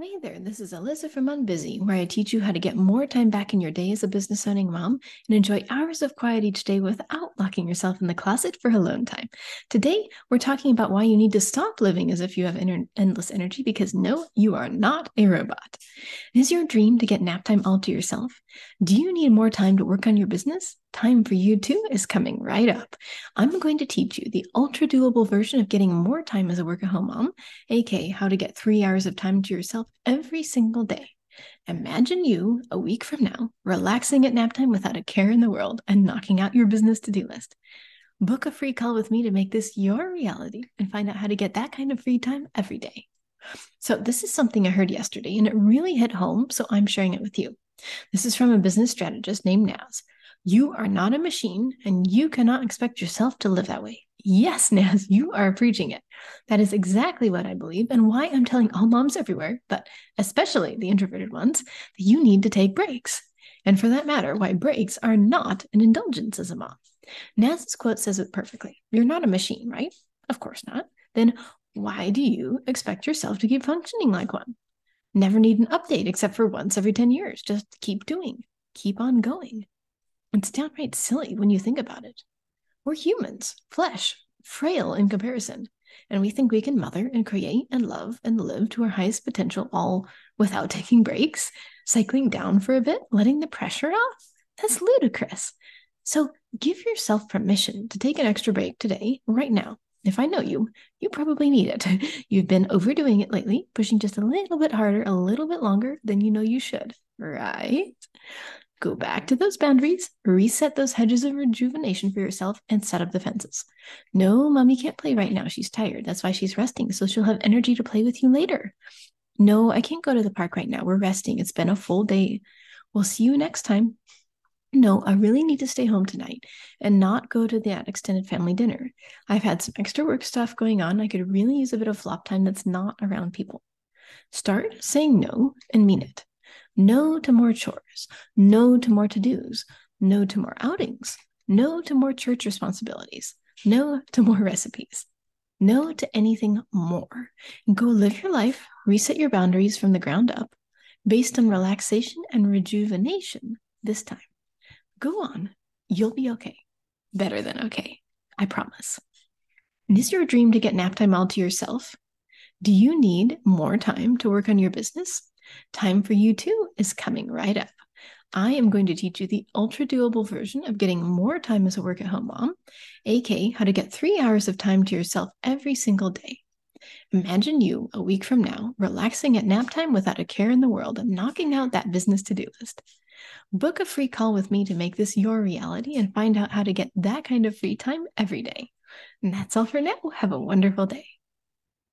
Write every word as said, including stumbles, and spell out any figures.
Hey there, this is Alyssa from Unbusy, where I teach you how to get more time back in your day as a business owning mom and enjoy hours of quiet each day without locking yourself in the closet for alone time. Today, we're talking about why you need to stop living as if you have inter- endless energy because no, you are not a robot. Is your dream to get nap time all to yourself? Do you need more time to work on your business? Time for you too is coming right up. I'm going to teach you the ultra doable version of getting more time as a work at home mom, aka how to get three hours of time to yourself every single day. Imagine you a week from now relaxing at nap time without a care in the world and knocking out your business to-do list. Book a free call with me to make this your reality and find out how to get that kind of free time every day. So, this is something I heard yesterday and it really hit home, so I'm sharing it with you. This is from a business strategist named Naz. You are not a machine and you cannot expect yourself to live that way. Yes, Naz, you are preaching it. That is exactly what I believe and why I'm telling all moms everywhere, but especially the introverted ones, that you need to take breaks. And for that matter, why breaks are not an indulgence as a mom. Naz's quote says it perfectly. You're not a machine, right? Of course not. Then why do you expect yourself to keep functioning like one? Never need an update except for once every ten years. Just keep doing, keep on going. It's downright silly when you think about it. We're humans, flesh, frail in comparison, and we think we can mother and create and love and live to our highest potential all without taking breaks, cycling down for a bit, letting the pressure off. That's ludicrous. So give yourself permission to take an extra break today, right now. If I know you, you probably need it. You've been overdoing it lately, pushing just a little bit harder, a little bit longer than you know you should, right? Go back to those boundaries, reset those hedges of rejuvenation for yourself, and set up the fences. No, mommy can't play right now. She's tired. That's why she's resting, so she'll have energy to play with you later. No, I can't go to the park right now. We're resting. It's been a full day. We'll see you next time. No, I really need to stay home tonight and not go to that extended family dinner. I've had some extra work stuff going on. I could really use a bit of flop time that's not around people. Start saying no and mean it. No to more chores. No to more to-dos. No to more outings. No to more church responsibilities. No to more recipes. No to anything more. Go live your life, reset your boundaries from the ground up based on relaxation and rejuvenation this time. Go on. You'll be okay. Better than okay. I promise. And is your dream to get nap time all to yourself? Do you need more time to work on your business? Time for you too is coming right up. I am going to teach you the ultra doable version of getting more time as a work at home mom, aka how to get three hours of time to yourself every single day. Imagine you a week from now relaxing at nap time without a care in the world and knocking out that business to-do list. Book a free call with me to make this your reality and find out how to get that kind of free time every day. And that's all for now. Have a wonderful day.